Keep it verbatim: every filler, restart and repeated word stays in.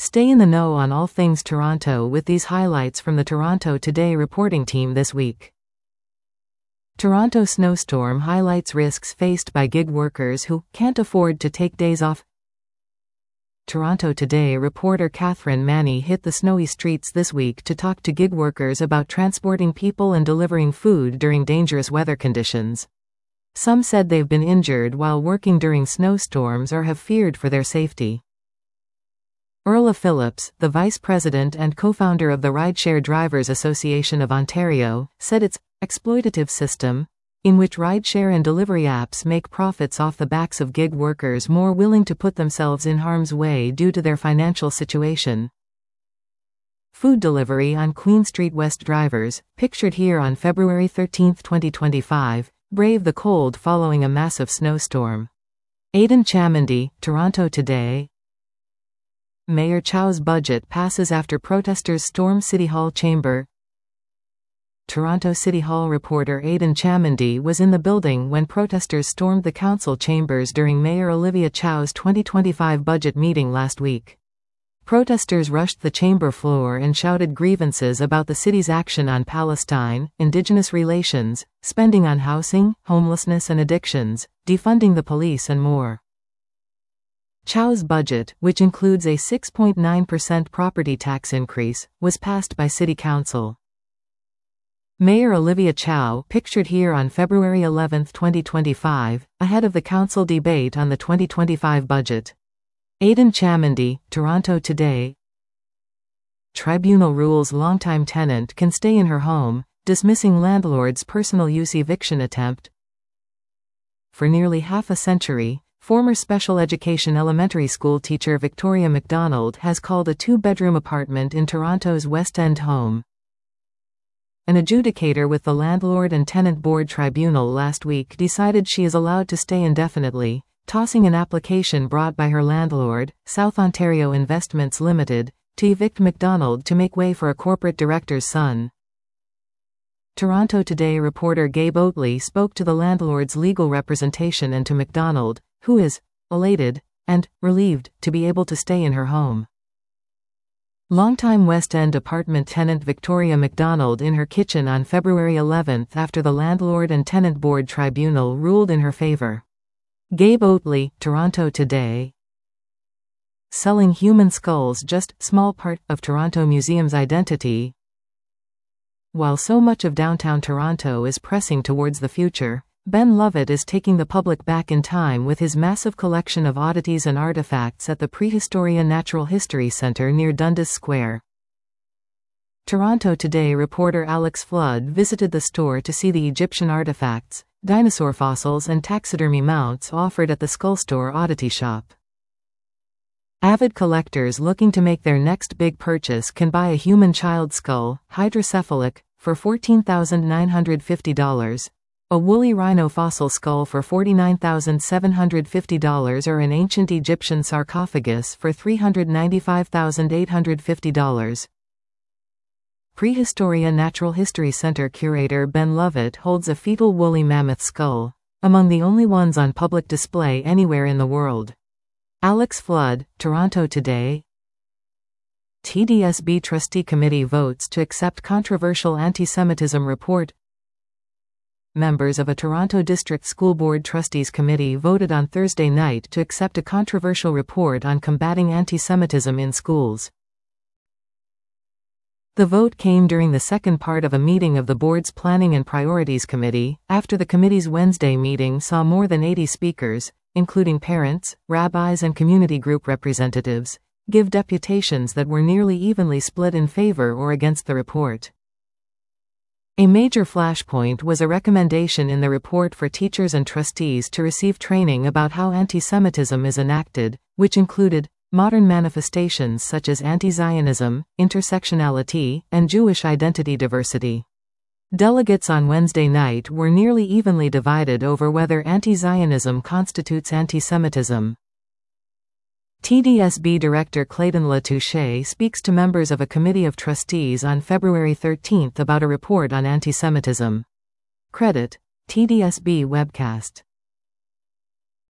Stay in the know on all things Toronto with these highlights from the Toronto Today reporting team this week. Toronto snowstorm highlights risks faced by gig workers who can't afford to take days off. Toronto Today reporter Catherine Manny hit the snowy streets this week to talk to gig workers about transporting people and delivering food during dangerous weather conditions. Some said they've been injured while working during snowstorms or have feared for their safety. Orla Phillips, the vice president and co-founder of the Rideshare Drivers Association of Ontario, said its exploitative system, in which rideshare and delivery apps make profits off the backs of gig workers more willing to put themselves in harm's way due to their financial situation. Food delivery on Queen Street West drivers, pictured here on February thirteenth twenty twenty-five, brave the cold following a massive snowstorm. Aidan Chamandy, Toronto Today. Mayor Chow's budget passes after protesters storm City Hall chamber. Toronto City Hall reporter Aidan Chamandy was in the building when protesters stormed the council chambers during Mayor Olivia Chow's twenty twenty-five budget meeting last week. Protesters rushed the chamber floor and shouted grievances about the city's action on Palestine, Indigenous relations, spending on housing, homelessness and addictions, defunding the police and more. Chow's budget, which includes a six point nine percent property tax increase, was passed by City Council. Mayor Olivia Chow, pictured here on February eleventh twenty twenty-five, ahead of the council debate on the twenty twenty-five budget. Aidan Chamandy, Toronto Today. Tribunal rules longtime tenant can stay in her home, dismissing landlord's personal use eviction attempt. For nearly half a century, former special education elementary school teacher Victoria McDonald has called a two-bedroom apartment in Toronto's West End home. An adjudicator with the Landlord and Tenant Board Tribunal last week decided she is allowed to stay indefinitely, tossing an application brought by her landlord, South Ontario Investments Limited, to evict McDonald to make way for a corporate director's son. Toronto Today reporter Gabe Oatley spoke to the landlord's legal representation and to McDonald, who is elated and relieved to be able to stay in her home. Longtime West End apartment tenant Victoria McDonald in her kitchen on February eleventh after the Landlord and Tenant Board Tribunal ruled in her favor. Gabe Oatley, Toronto Today. Selling human skulls just small part of Toronto Museum's identity. While so much of downtown Toronto is pressing towards the future, Ben Lovett is taking the public back in time with his massive collection of oddities and artifacts at the Prehistoria Natural History Centre near Dundas Square. Toronto Today reporter Alex Flood visited the store to see the Egyptian artifacts, dinosaur fossils and taxidermy mounts offered at the Skull Store Oddity Shop. Avid collectors looking to make their next big purchase can buy a human child skull, hydrocephalic, for fourteen thousand nine hundred fifty dollars. A woolly rhino fossil skull for forty-nine thousand seven hundred fifty dollars or an ancient Egyptian sarcophagus for three hundred ninety-five thousand eight hundred fifty dollars. Prehistoria Natural History Centre curator Ben Lovett holds a fetal woolly mammoth skull, among the only ones on public display anywhere in the world. Alex Flood, Toronto Today. T D S B Trustee Committee votes to accept controversial anti-Semitism report. Members of a Toronto District School Board Trustees Committee voted on Thursday night to accept a controversial report on combating anti-Semitism in schools. The vote came during the second part of a meeting of the board's Planning and Priorities Committee, after the committee's Wednesday meeting saw more than eighty speakers, including parents, rabbis and community group representatives, give deputations that were nearly evenly split in favor or against the report. A major flashpoint was a recommendation in the report for teachers and trustees to receive training about how anti-Semitism is enacted, which included modern manifestations such as anti-Zionism, intersectionality, and Jewish identity diversity. Delegates on Wednesday night were nearly evenly divided over whether anti-Zionism constitutes anti-Semitism. T D S B Director Clayton Latouche speaks to members of a committee of trustees on February thirteenth about a report on anti-Semitism. Credit: T D S B webcast.